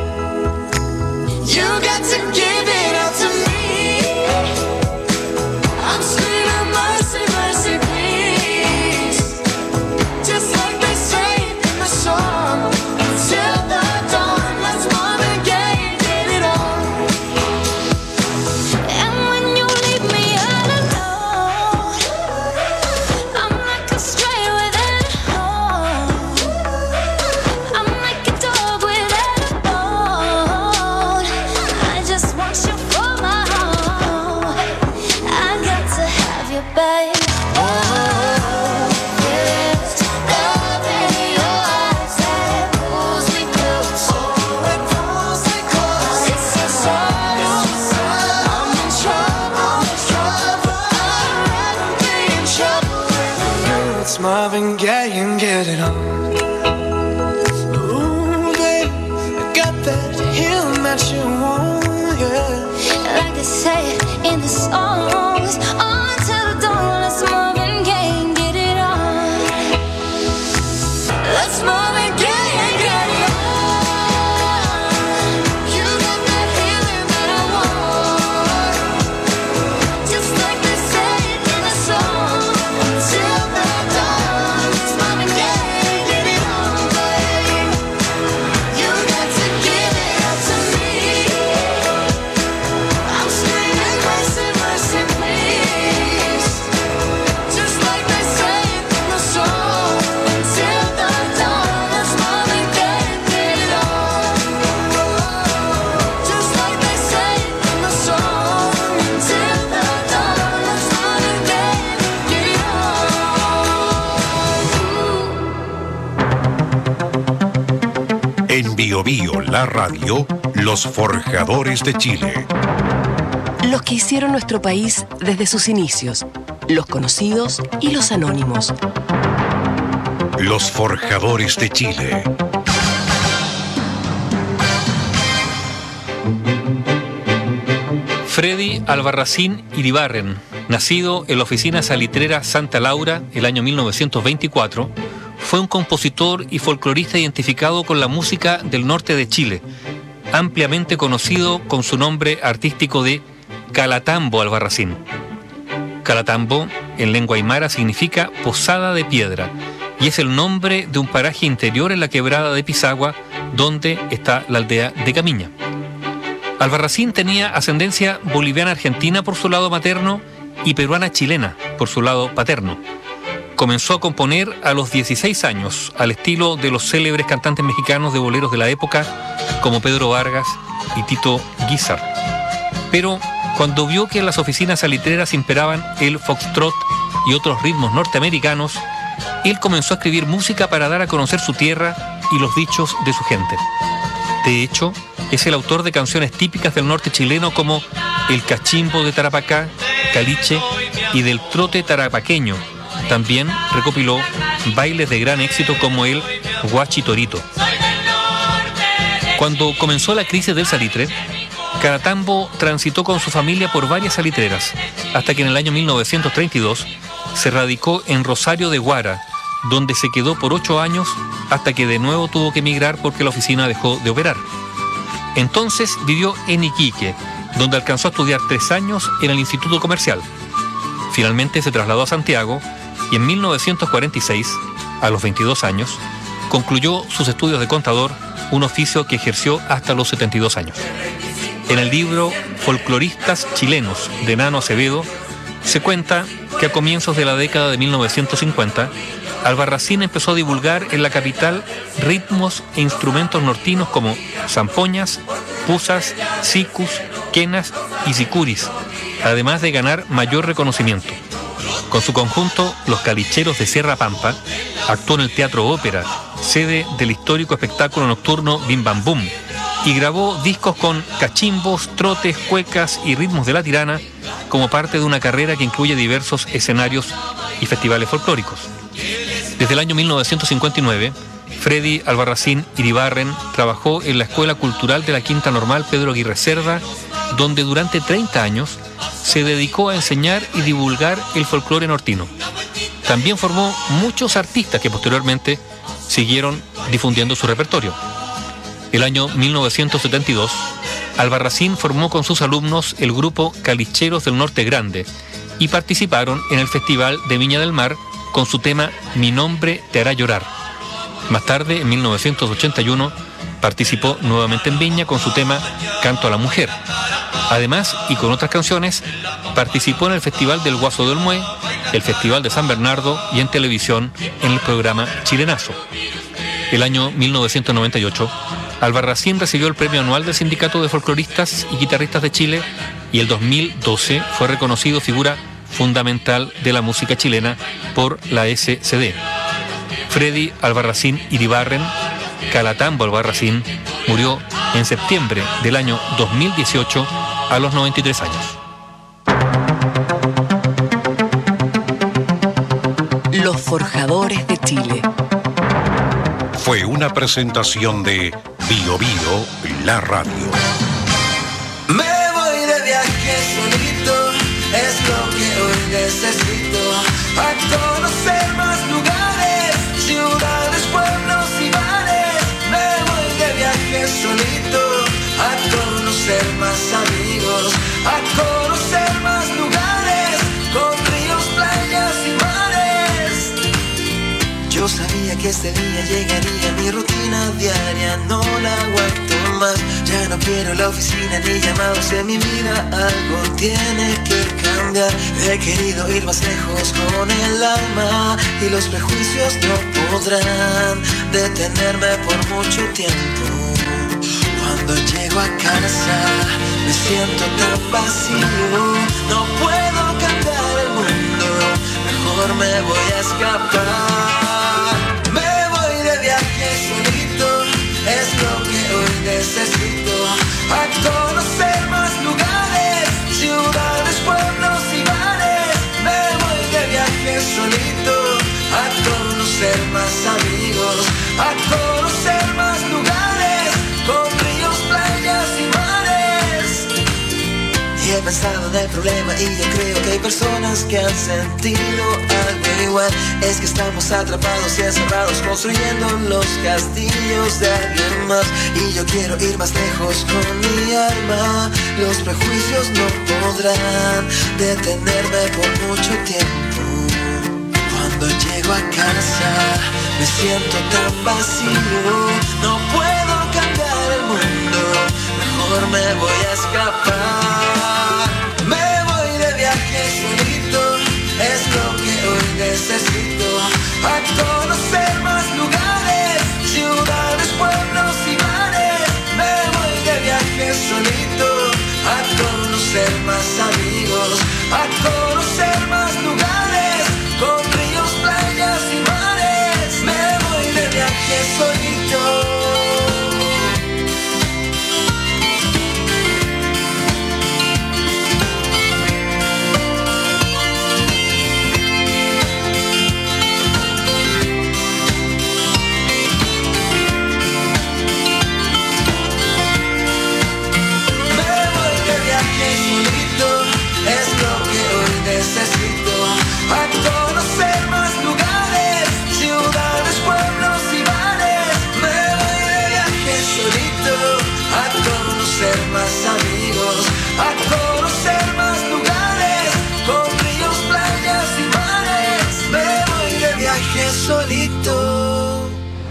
You got to give it all to me. I'm screaming mercy, mercy, please. Just like they say in the song. Till the dawn. Let's Marvin Gaye and get it on. And when you leave me all alone, I'm like a stray without a home. I'm like a dog without a bone. I just want you for my home. I got to have you, babe. Oh, there's love in your eyes that pulls me close. Oh, it pulls me close. It's so subtle. I'm in trouble, but I'd rather be in trouble with you. It's Marvin Gaye and get it on. Ooh, babe, I got that healing that you want, yeah. Like they say in the songs, until the dawn. Let's Marvin Gaye and get it on. Let's Marvin Gaye and get it on. You got that healing that I want. Just like they say in the song. Till the dawn. Let's Marvin Gaye and get it on, babe. You got to give it up to me. I'm screaming mercy, mercy, please. Just like they say in the song. Till the dawn. Let's Marvin Gaye and get it on. Just like they say in the song. Till the dawn. Let's Marvin Gaye and get it on. En Bio Bio, la radio, los forjadores de Chile. Los que hicieron nuestro país desde sus inicios, los conocidos y los anónimos. Los forjadores de Chile. Freddy Albarracín Iribarren, nacido en la oficina salitrera Santa Laura el año mil novecientos veinticuatro, fue un compositor y folclorista identificado con la música del norte de Chile, ampliamente conocido con su nombre artístico de Calatambo Albarracín. Calatambo, en lengua aymara, significa posada de piedra y es el nombre de un paraje interior en la quebrada de Pisagua, donde está la aldea de Camiña. Albarracín tenía ascendencia boliviana-argentina por su lado materno y peruana-chilena por su lado paterno. Comenzó a componer a los dieciséis años, al estilo de los célebres cantantes mexicanos de boleros de la época, como Pedro Vargas y Tito Guízar. Pero cuando vio que en las oficinas salitreras imperaban el foxtrot y otros ritmos norteamericanos, él comenzó a escribir música para dar a conocer su tierra y los dichos de su gente. De hecho, es el autor de canciones típicas del norte chileno como El Cachimbo de Tarapacá, Caliche y del Trote Tarapaqueño. También recopiló bailes de gran éxito como el Guachitorito. Cuando comenzó la crisis del salitre, Calatambo transitó con su familia por varias salitreras, hasta que en el año mil novecientos treinta y dos se radicó en Rosario de Guara, donde se quedó por ocho años hasta que de nuevo tuvo que emigrar porque la oficina dejó de operar. Entonces vivió en Iquique, donde alcanzó a estudiar tres años en el Instituto Comercial. Finalmente se trasladó a Santiago y en mil novecientos cuarenta y seis, a los veintidós años, concluyó sus estudios de contador, un oficio que ejerció hasta los setenta y dos años. En el libro Folcloristas Chilenos de Nano Acevedo se cuenta que a comienzos de la década de mil novecientos cincuenta, Albarracín empezó a divulgar en la capital ritmos e instrumentos nortinos como zampoñas, pusas, sicus, quenas y sicuris, además de ganar mayor reconocimiento. Con su conjunto, Los Calicheros de Sierra Pampa, actuó en el Teatro Ópera, sede del histórico espectáculo nocturno Bim Bam Boom, y grabó discos con cachimbos, trotes, cuecas y ritmos de la tirana como parte de una carrera que incluye diversos escenarios y festivales folclóricos. Desde el año mil novecientos cincuenta y nueve, Freddy Albarracín Iribarren trabajó en la Escuela Cultural de la Quinta Normal Pedro Aguirre Cerda, donde durante treinta años se dedicó a enseñar y divulgar el folclore nortino. También formó muchos artistas que posteriormente siguieron difundiendo su repertorio. El año mil novecientos setenta y dos, Albarracín formó con sus alumnos el grupo Calicheros del Norte Grande y participaron en el Festival de Viña del Mar con su tema Mi Nombre Te Hará Llorar. Más tarde, en mil novecientos ochenta y uno, participó nuevamente en Viña con su tema Canto a la Mujer. Además, y con otras canciones, participó en el Festival del Guaso de Olmué, el Festival de San Bernardo y en televisión en el programa Chilenazo. El año mil novecientos noventa y ocho, Albarracín recibió el premio anual del Sindicato de Folcloristas y Guitarristas de Chile y el dos mil doce fue reconocido figura fundamental de la música chilena por la S C D. Freddy Albarracín Iribarren, Calatambo Albarracín, murió en septiembre del año dos mil dieciocho a los noventa y tres años. Los Forjadores de Chile. Fue una presentación de Bio Bio, la radio. Me voy de viaje solito, es lo que hoy necesito. A conocer más lugares, ciudades, pueblos y bares. Me voy de viaje solito, a conocer más amigos, a conocer más lugares, con ríos, playas y mares. Yo sabía que este día llegaría, mi rutina diaria no la aguanto más. Ya no quiero la oficina ni llamados en mi vida, algo tiene que cambiar. He querido ir más lejos con el alma y los prejuicios no podrán detenerme por mucho tiempo. Cuando llego a casa me siento tan vacío, no puedo cambiar el mundo, mejor me voy a escapar. Me voy de viaje solito, es lo que hoy necesito. A conocer más lugares, ciudades, pueblos y bares. Me voy de viaje solito, a conocer más amigos, a conocer más lugares, con ríos, playas y mares. Y he pensado pasado del problema y yo creo que hay personas que han sentido algo igual. Es que estamos atrapados y encerrados construyendo los castillos de alguien más. Y yo quiero ir más lejos con mi alma. Los prejuicios no podrán detenerme por mucho tiempo. Cuando llego a casa me siento tan vacío. No puedo cambiar el mundo, mejor me voy a escapar. Me voy de viaje solito, es lo que hoy necesito. A conocer más lugares, ciudades, pueblos y mares. Me voy de viaje solito, a conocer más amigos, a conocer más lugares, con ríos, playas y mares. Me voy de viaje solito. Necesito a conocer más lugares, ciudades, pueblos y mares. Me voy de viaje solito a conocer más amigos, a conocer más lugares, con ríos, playas y mares. Me voy de viaje solito.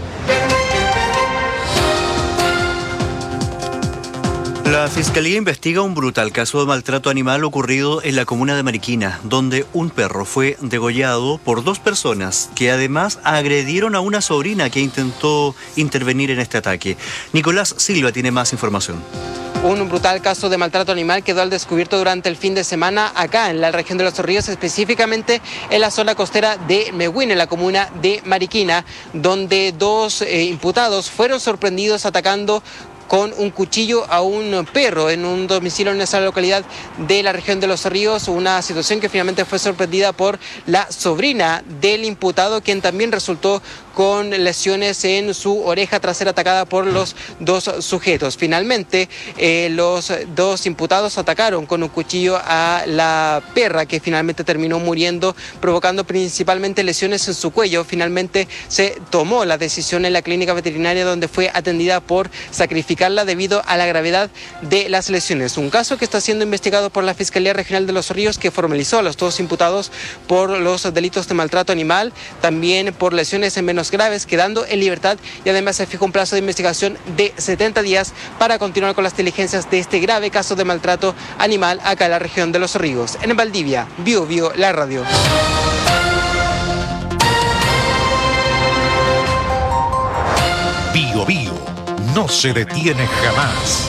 La Fiscalía investiga un brutal caso de maltrato animal ocurrido en la comuna de Mariquina, donde un perro fue degollado por dos personas que además agredieron a una sobrina que intentó intervenir en este ataque. Nicolás Silva tiene más información. Un brutal caso de maltrato animal quedó al descubierto durante el fin de semana acá en la región de Los Ríos, específicamente en la zona costera de Mehuín, en la comuna de Mariquina, donde dos eh, imputados fueron sorprendidos atacando con un cuchillo a un perro en un domicilio en esa localidad de la región de Los Ríos, una situación que finalmente fue sorprendida por la sobrina del imputado, quien también resultó con lesiones en su oreja tras ser atacada por los dos sujetos. Finalmente, eh, los dos imputados atacaron con un cuchillo a la perra, que finalmente terminó muriendo, provocando principalmente lesiones en su cuello. Finalmente se tomó la decisión en la clínica veterinaria, donde fue atendida por sacrificarla debido a la gravedad de las lesiones. Un caso que está siendo investigado por la Fiscalía Regional de Los Ríos, que formalizó a los dos imputados por los delitos de maltrato animal, también por lesiones en menos graves, quedando en libertad, y además se fijó un plazo de investigación de setenta días para continuar con las diligencias de este grave caso de maltrato animal acá en la región de Los Ríos. En Valdivia, Bio Bio, la radio. Bio Bio no se detiene jamás.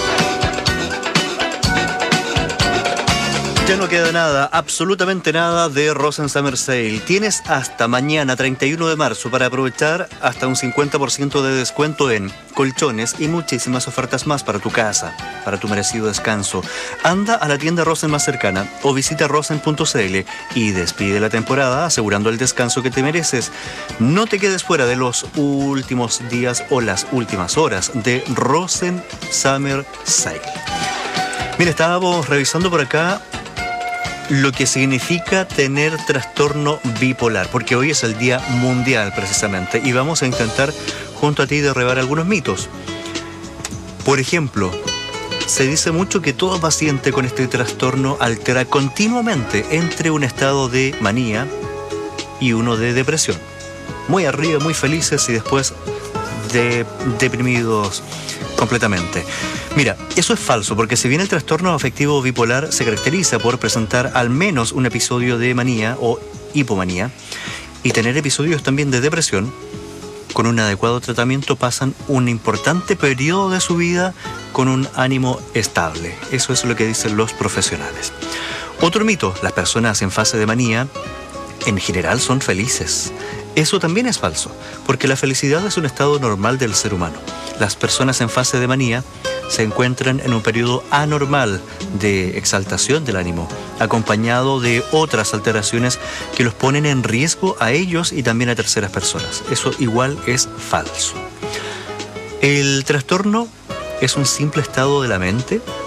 Ya no queda nada, absolutamente nada de Rosen Summer Sale. Tienes hasta mañana, treinta y uno de marzo, para aprovechar hasta un cincuenta por ciento de descuento en colchones y muchísimas ofertas más para tu casa, para tu merecido descanso. Anda a la tienda Rosen más cercana o visita rosen punto c l y despide la temporada asegurando el descanso que te mereces. No te quedes fuera de los últimos días o las últimas horas de Rosen Summer Sale. Mira, estábamos revisando por acá lo que significa tener trastorno bipolar, porque hoy es el Día Mundial precisamente, y vamos a intentar junto a ti derribar algunos mitos. Por ejemplo, se dice mucho que todo paciente con este trastorno altera continuamente entre un estado de manía y uno de depresión. Muy arriba, muy felices y después de deprimidos completamente. Mira, eso es falso, porque si bien el trastorno afectivo bipolar se caracteriza por presentar al menos un episodio de manía o hipomanía y tener episodios también de depresión, con un adecuado tratamiento pasan un importante periodo de su vida con un ánimo estable. Eso es lo que dicen los profesionales. Otro mito, las personas en fase de manía en general son felices. Eso también es falso, porque la felicidad es un estado normal del ser humano. Las personas en fase de manía se encuentran en un periodo anormal de exaltación del ánimo, acompañado de otras alteraciones que los ponen en riesgo a ellos y también a terceras personas. Eso igual es falso. El trastorno es un simple estado de la mente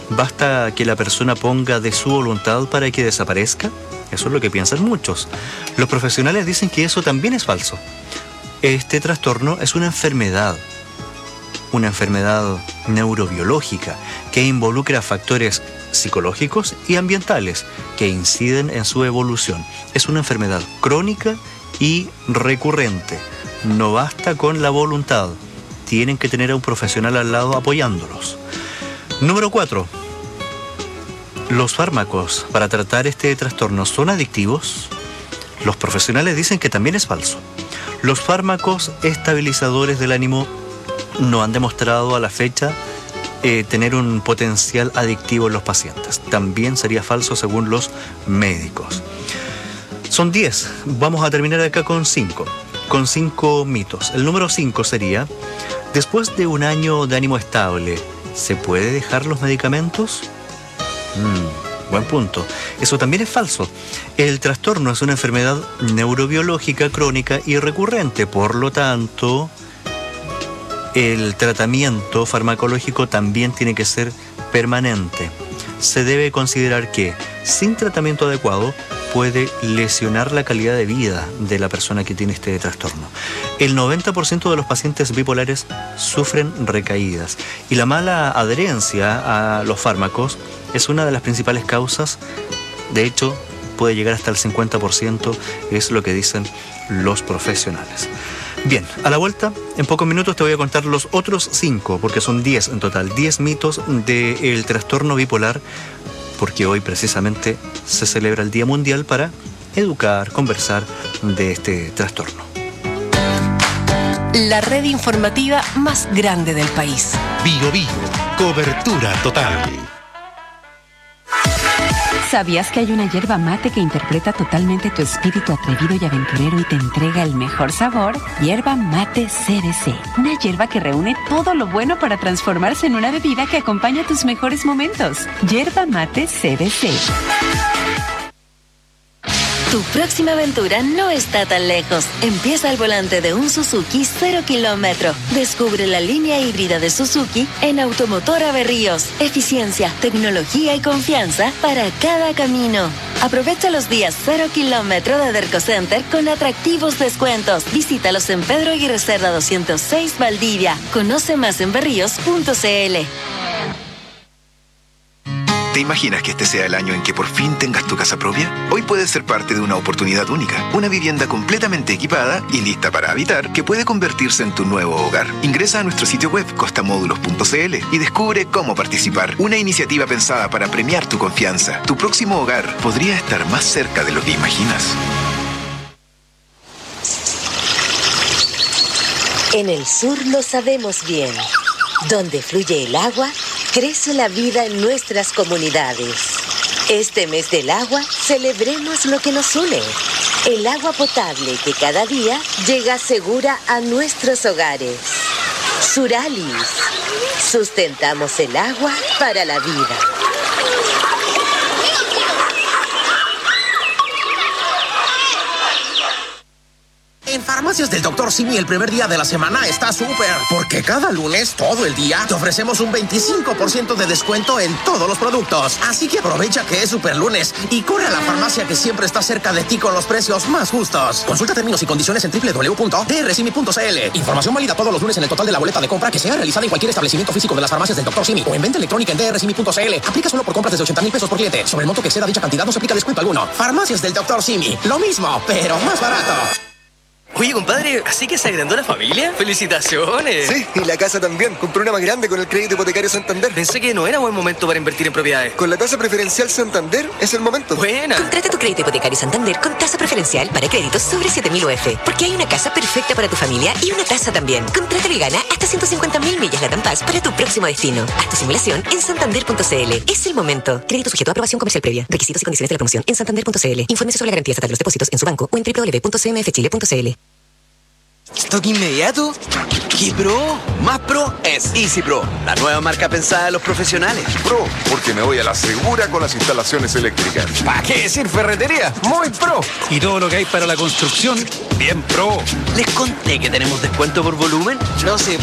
¿Basta que la persona ponga de su voluntad para que desaparezca? Eso es lo que piensan muchos. Los profesionales dicen que eso también es falso. Este trastorno es una enfermedad, una enfermedad neurobiológica que involucra factores psicológicos y ambientales que inciden en su evolución. Es una enfermedad crónica y recurrente. No basta con la voluntad. Tienen que tener a un profesional al lado apoyándolos. Número cuatro. ¿Los fármacos para tratar este trastorno son adictivos? Los profesionales dicen que también es falso. Los fármacos estabilizadores del ánimo no han demostrado a la fecha eh, tener un potencial adictivo en los pacientes. También sería falso según los médicos. Son diez. Vamos a terminar acá con cinco. Con cinco mitos. El número cinco sería: después de un año de ánimo estable, ¿se puede dejar los medicamentos? Mm, buen punto. Eso también es falso. El trastorno es una enfermedad neurobiológica crónica y recurrente. Por lo tanto, el tratamiento farmacológico también tiene que ser permanente. Se debe considerar que, sin tratamiento adecuado, puede lesionar la calidad de vida de la persona que tiene este trastorno. El noventa por ciento de los pacientes bipolares sufren recaídas y la mala adherencia a los fármacos es una de las principales causas. De hecho, puede llegar hasta el cincuenta por ciento, es lo que dicen los profesionales. Bien, a la vuelta, en pocos minutos te voy a contar los otros cinco, porque son diez en total, diez mitos del trastorno bipolar, porque hoy precisamente se celebra el Día Mundial para educar, conversar de este trastorno. La red informativa más grande del país. Bio Bio, cobertura total. ¿Sabías que hay una yerba mate que interpreta totalmente tu espíritu atrevido y aventurero y te entrega el mejor sabor? Yerba Mate C D C. Una yerba que reúne todo lo bueno para transformarse en una bebida que acompaña tus mejores momentos. Yerba Mate C D C. Tu próxima aventura no está tan lejos. Empieza al volante de un Suzuki cero kilómetro. Descubre la línea híbrida de Suzuki en Automotora Berríos. Eficiencia, tecnología y confianza para cada camino. Aprovecha los días cero kilómetro de Derco Center con atractivos descuentos. Visítalos en Pedro Aguirre Cerda doscientos seis Valdivia. Conoce más en berríos punto c l. ¿Te imaginas que este sea el año en que por fin tengas tu casa propia? Hoy puedes ser parte de una oportunidad única. Una vivienda completamente equipada y lista para habitar que puede convertirse en tu nuevo hogar. Ingresa a nuestro sitio web costamódulos punto c l y descubre cómo participar. Una iniciativa pensada para premiar tu confianza. Tu próximo hogar podría estar más cerca de lo que imaginas. En el sur lo sabemos bien. Donde fluye el agua, crece la vida en nuestras comunidades. Este mes del agua, celebremos lo que nos une. El agua potable que cada día llega segura a nuestros hogares. Suralis. Sustentamos el agua para la vida. En Farmacias del doctor Simi el primer día de la semana está súper, porque cada lunes, todo el día, te ofrecemos un veinticinco por ciento de descuento en todos los productos. Así que aprovecha que es super lunes y corre a la farmacia que siempre está cerca de ti con los precios más justos. Consulta términos y condiciones en doble u doble u doble u punto d r simi punto c l. Información válida todos los lunes en el total de la boleta de compra que sea realizada en cualquier establecimiento físico de las Farmacias del doctor Simi o en venta electrónica en d r simi punto c l. Aplica solo por compras desde ochenta mil pesos por cliente. Sobre el monto que exceda dicha cantidad no se aplica descuento alguno. Farmacias del doctor Simi. Lo mismo, pero más barato. Oye, compadre, ¿así que se agrandó la familia? ¡Felicitaciones! Sí, y la casa también. Compré una más grande con el crédito hipotecario Santander. Pensé que no era buen momento para invertir en propiedades. Con la tasa preferencial Santander es el momento. ¡Buena! Contrata tu crédito hipotecario Santander con tasa preferencial para créditos sobre siete mil U F. Porque hay una casa perfecta para tu familia y una tasa también. Contrátalo y gana hasta ciento cincuenta mil millas Latam Pass para tu próximo destino. Haz tu simulación en santander punto c l. Es el momento. Crédito sujeto a aprobación comercial previa. Requisitos y condiciones de la promoción en santander punto c l. Infórmese sobre la garantía estatal de los depósitos en su banco o en doble u doble u doble u punto c m f chile punto c l. ¿Stock inmediato? ¿Qué pro? Más pro es Easy Pro, la nueva marca pensada de los profesionales. Pro, porque me voy a la segura con las instalaciones eléctricas. ¿Para qué decir ferretería? Muy pro. Y todo lo que hay para la construcción, bien pro. ¿Les conté que tenemos descuento por volumen? No se